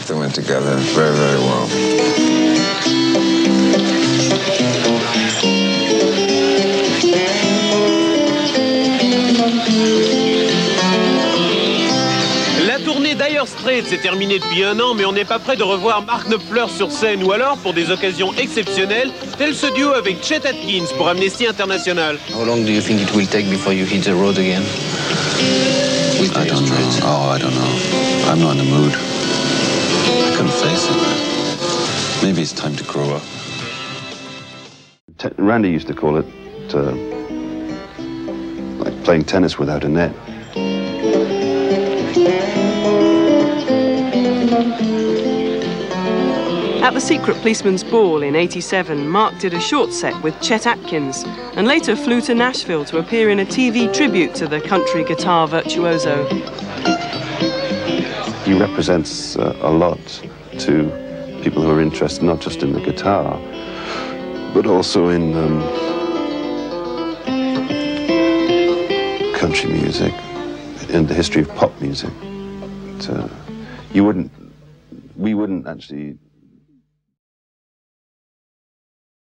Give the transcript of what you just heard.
They went together very, very well. La tournée Dire Straits s'est terminée depuis un an, mais on n'est pas prêt de revoir Mark Knopfler sur scène, ou alors, pour des occasions exceptionnelles, tel ce duo avec Chet Atkins pour Amnesty International. How long do you think it will take before you hit the road again? I don't know. Oh, I don't know. I'm not in the mood. I couldn't face it. Maybe it's time to grow up. Randy used to call it like playing tennis without a net. At the Secret Policeman's Ball in '87, Mark did a short set with Chet Atkins and later flew to Nashville to appear in a TV tribute to the country guitar virtuoso. He represents a lot to people who are interested not just in the guitar, but also in country music, in the history of pop music. We wouldn't actually